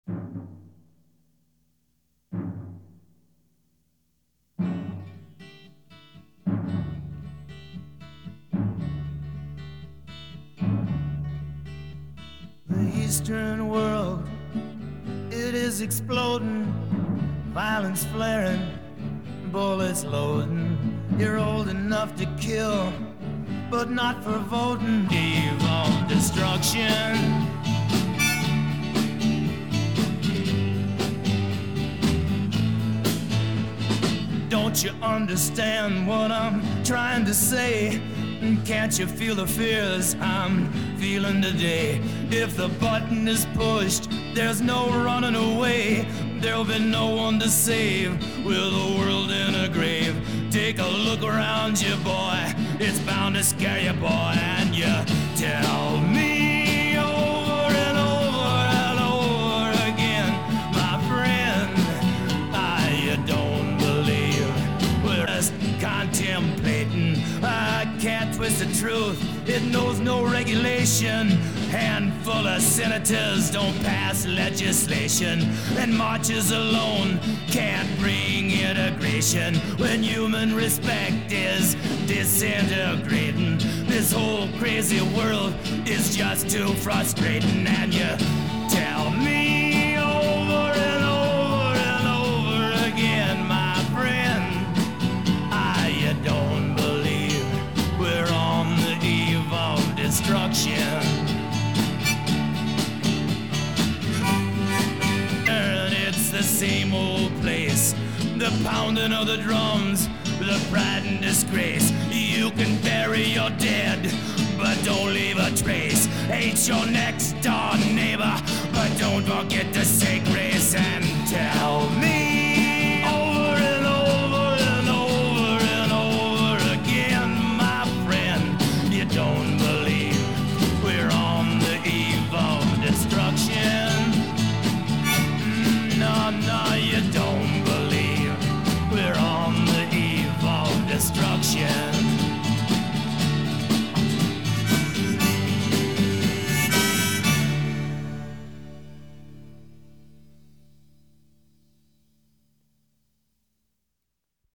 The Eastern world, it is exploding, violence flaring, bullets loading. You're old enough to kill, but not for voting. Eve of destruction. Don't you understand what I'm trying to say? Can't you feel the fears I'm feeling today? If the button is pushed, there's no running away. There'll be no one to save with the world in a grave. Take a look around you, boy. It's bound to scare you, boy. And you tell me over and over and over again, my friend, you don't believe. We're just contemplating. I can't twist the truth. It knows no regulation. Handful of senators don't pass legislation, and marches alone can't bring integration. When human respect is disintegrating, this whole crazy world is just too frustrating. And you tell me over and over and over again, my friend, you don't believe we're on the eve of destruction. And it's the same old place, the pounding of the drums, the pride and disgrace. You can bury your dead, but don't leave a trace. Hate your next door neighbor, but don't forget the sacred